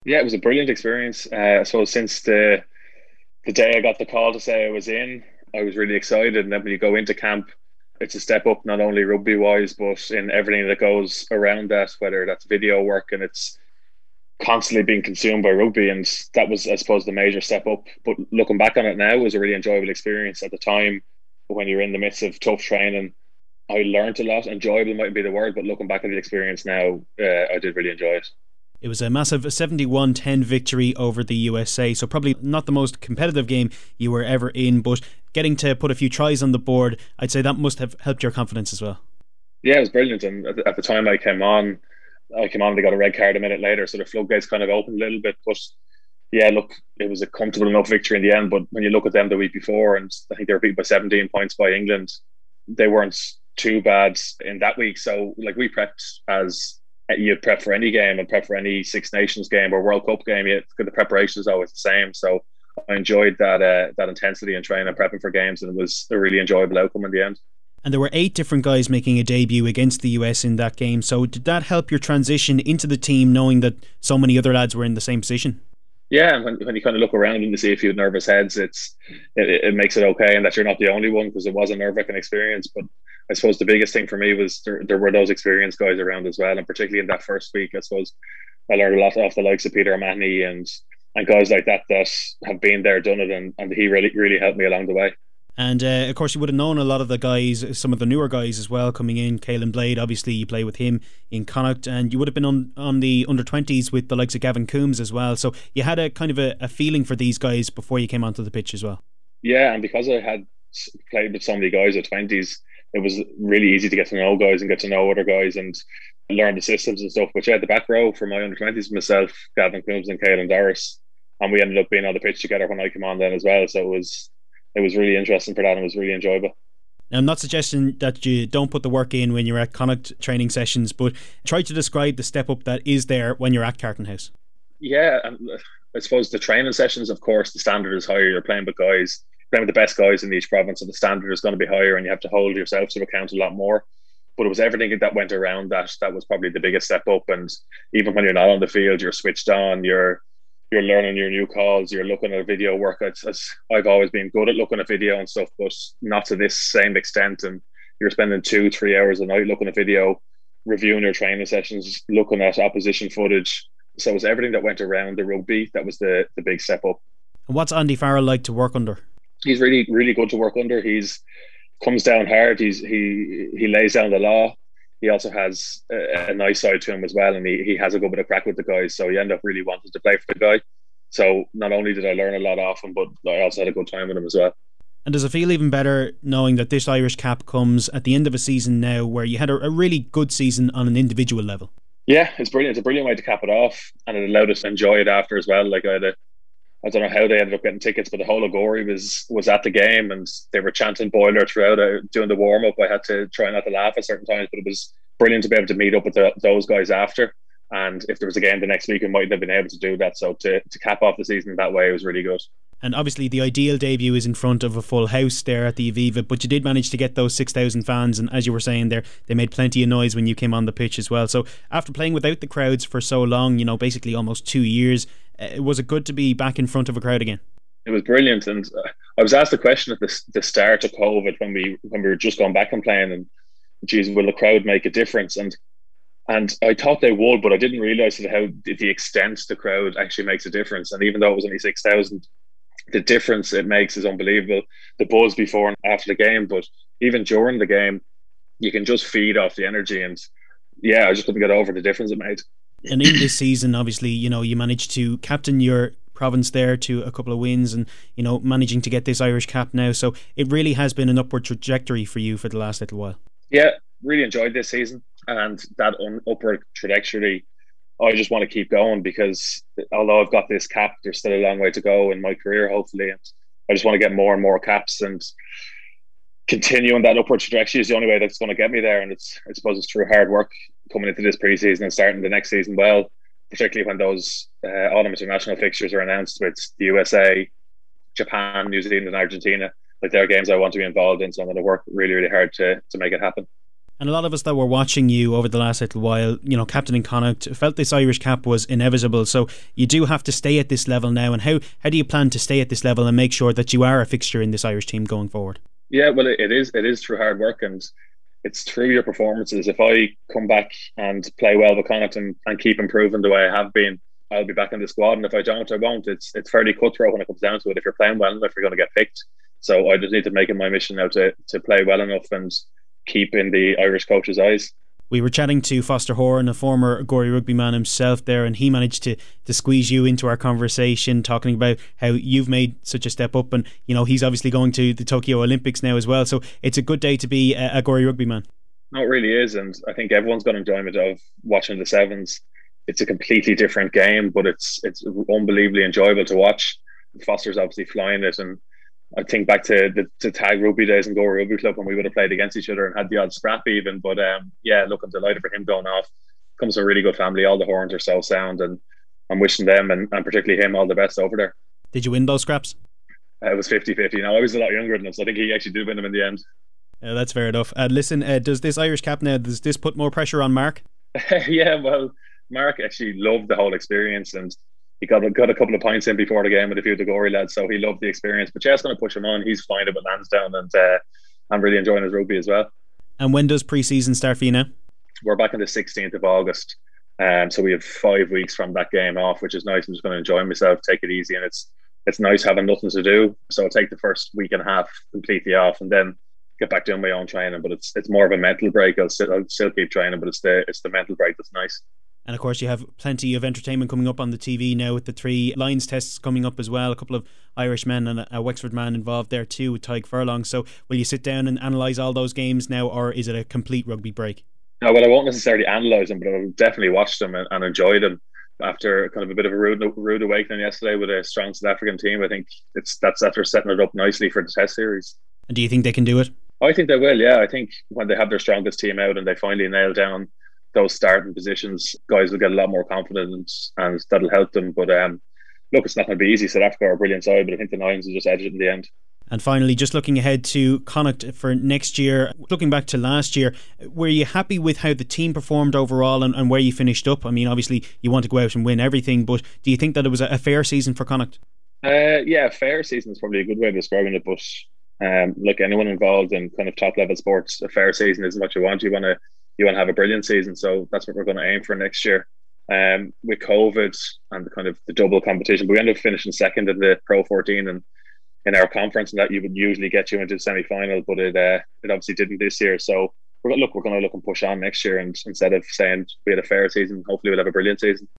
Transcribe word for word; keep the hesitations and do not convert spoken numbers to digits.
Yeah, it was a brilliant experience. Uh, so since the the day I got the call to say I was in, I was really excited. And then when you go into camp, it's a step up not only rugby wise, but in everything that goes around that, whether that's video work and it's constantly being consumed by rugby. And that was, I suppose, the major step up. But looking back on it now, it was a really enjoyable experience at the time when you're in the midst of tough training. I learned a lot. Enjoyable might be the word, but looking back at the experience now, uh, I did really enjoy it. It was a massive seventy-one ten victory over the U S A, so probably not the most competitive game you were ever in, but getting to put a few tries on the board, I'd say that must have helped your confidence as well. Yeah, it was brilliant. And at the, at the time I came on, I came on, they got a red card a minute later, so the floodgates kind of opened a little bit. But yeah, look, it was a comfortable enough victory in the end. But when you look at them the week before, and I think they were beaten by seventeen points by England, they weren't too bad in that week. So like we prepped as you'd prep for any game and prep for any Six Nations game or World Cup game. Yet the preparation is always the same. So I enjoyed that uh, that intensity in training and prepping for games, and it was a really enjoyable outcome in the end. And there were eight different guys making a debut against the U S in that game. So did that help your transition into the team, knowing that so many other lads were in the same position? Yeah, and when, when you kind of look around and you see a few nervous heads, it's it, it makes it okay, and that you're not the only one, because it was a nerve-wracking experience. But I suppose the biggest thing for me was there, there were those experienced guys around as well, and particularly in that first week, I suppose I learned a lot off the likes of Peter O'Mahony and and guys like that that have been there, done it, and, and he really really helped me along the way. And uh, of course you would have known a lot of the guys, some of the newer guys as well coming in. Caolan Blade, obviously you play with him in Connacht, and you would have been on, on the under twenties with the likes of Gavin Coombs as well. So you had a kind of a, a feeling for these guys before you came onto the pitch as well. Yeah, and because I had played with so many guys at twenties, it was really easy to get to know guys and get to know other guys and learn the systems and stuff. But yeah, the back row for my under twenties, myself, Gavin Coombs and Caelan Doris, and we ended up being on the pitch together when I came on then as well. So it was it was really interesting for that, and it was really enjoyable. Now, I'm not suggesting that you don't put the work in when you're at Connacht training sessions, but try to describe the step up that is there when you're at Carton House. Yeah, and I suppose the training sessions, of course, the standard is higher. You're playing with guys, playing with the best guys in each province, and the standard is going to be higher, and you have to hold yourself to account a lot more. But it was everything that went around that that was probably the biggest step up. And even when you're not on the field, you're switched on, you're you're learning your new calls, you're looking at video work. It's, it's, I've always been good at looking at video and stuff, but not to this same extent. And you're spending two, three hours a night looking at video, reviewing your training sessions, looking at opposition footage. So it was everything that went around the rugby that was the the big step up. And what's Andy Farrell like to work under? He's really, really good to work under. He's comes down hard. He's he he lays down the law. He also has a, a nice side to him as well, and he, he has a good bit of crack with the guys. So you end up really wanting to play for the guy. So not only did I learn a lot off him, but I also had a good time with him as well. And does it feel even better knowing that this Irish cap comes at the end of a season now where you had a, a really good season on an individual level? Yeah, it's brilliant. It's a brilliant way to cap it off, and it allowed us to enjoy it after as well. Like I had a I don't know how they ended up getting tickets, but the whole of Gorey was was at the game, and they were chanting Boiler throughout. Uh, doing the warm up, I had to try not to laugh at certain times, but it was brilliant to be able to meet up with the, those guys after. And if there was a game the next week, I mightn't have been able to do that. So to to cap off the season that way was really good. And obviously the ideal debut is in front of a full house there at the Aviva, but you did manage to get those six thousand fans, and as you were saying there, they made plenty of noise when you came on the pitch as well. So after playing without the crowds for so long, you know, basically almost two years, uh, was it good to be back in front of a crowd again? It was brilliant, and uh, I was asked the question at the, the start of COVID when we when we were just going back and playing, and geez, will the crowd make a difference? And and I thought they would, but I didn't realise how the extent the crowd actually makes a difference. And even though it was only six thousand, the difference it makes is unbelievable. The buzz before and after the game, but even during the game, you can just feed off the energy. And yeah, I just couldn't get over the difference it made. And in this season, obviously, you know, you managed to captain your province there to a couple of wins, and you know, managing to get this Irish cap now. So it really has been an upward trajectory for you for the last little while. Yeah, really enjoyed this season, and that un- upward trajectory, I just want to keep going, because although I've got this cap, there's still a long way to go in my career, hopefully. And I just want to get more and more caps, and continuing that upward trajectory is the only way that's going to get me there. And it's, I suppose it's through hard work coming into this preseason and starting the next season well, particularly when those uh, autumn international fixtures are announced with the U S A, Japan, New Zealand and Argentina. Like, they're games I want to be involved in, so I'm going to work really, really hard to, to make it happen. And a lot of us that were watching you over the last little while, you know, captaining Connacht, felt this Irish cap was inevitable. So you do have to stay at this level now. And how, how do you plan to stay at this level and make sure that you are a fixture in this Irish team going forward? Yeah, well, it, it is it is through hard work, and it's through your performances. If I come back and play well with Connacht and, and keep improving the way I have been, I'll be back in the squad. And if I don't, I won't. It's it's fairly cutthroat when it comes down to it. If you're playing well enough, you're going to get picked. So I just need to make it my mission now to to play well enough and keep in the Irish coach's eyes. We were chatting to Foster Horan, a former Gorey rugby man himself there, and he managed to to squeeze you into our conversation, talking about how you've made such a step up, and you know he's obviously going to the Tokyo Olympics now as well. So it's a good day to be a, a Gorey rugby man. No, it really is, and I think everyone's got enjoyment of watching the sevens. It's a completely different game, but it's it's unbelievably enjoyable to watch. Foster's obviously flying it, and I think back to the to tag rugby days in Gorey Rugby Club when we would have played against each other and had the odd scrap even. But um, yeah, look, I'm delighted for him going off. Comes from a really good family. All the Horns are so sound, and I'm wishing them and, and particularly him all the best over there. Did you win those scraps? Uh, it was fifty-fifty. Now, I was a lot younger than him, so I think he actually did win them in the end. Yeah, that's fair enough. Uh, listen, uh, does this Irish cap now, does this put more pressure on Mark? Yeah, well, Mark actually loved the whole experience, and he got, got a couple of points in before the game with a few of the Gorey lads, so he loved the experience. But yeah, it's going to push him on. He's flying it with Lansdowne, and uh, I'm really enjoying his rugby as well. And when does pre-season start for you now? We're back on the sixteenth of August, um, so we have five weeks from that game off, which is nice. I'm just going to enjoy myself, take it easy, and it's it's nice having nothing to do. So I'll take the first week and a half completely off, and then get back doing my own training. But it's it's more of a mental break. I'll still, I'll still keep training, but it's the it's the mental break that's nice. And of course you have plenty of entertainment coming up on the T V now with the three Lions tests coming up as well. A couple of Irish men and a Wexford man involved there too with Tyke Furlong. So will you sit down and analyse all those games now, or is it a complete rugby break? No, well, I won't necessarily analyse them, but I'll definitely watch them and, and enjoy them. After kind of a bit of a rude, rude awakening yesterday with a strong South African team, I think it's that's after setting it up nicely for the test series. And do you think they can do it? I think they will, yeah. I think when they have their strongest team out and they finally nail down those starting positions, guys will get a lot more confidence and that'll help them. But um, look, it's not going to be easy. South Africa are a brilliant side, but I think the Nines will just edge it in the end. And finally, just looking ahead to Connacht for next year, looking back to last year, were you happy with how the team performed overall and, and where you finished up? I mean, obviously you want to go out and win everything, but do you think that it was a, a fair season for Connacht? Uh, yeah, fair season is probably a good way of describing it, but um, like anyone involved in kind of top level sports, a fair season isn't what you want. You want to you want to have a brilliant season, so that's what we're going to aim for next year. Um, with COVID and the kind of the double competition, but we ended up finishing second in the Pro fourteen and in our conference, and that you would usually get you into the semi-final, but it uh, it obviously didn't this year. So we're look, we're going to look and push on next year, and instead of saying we had a fair season, hopefully we'll have a brilliant season.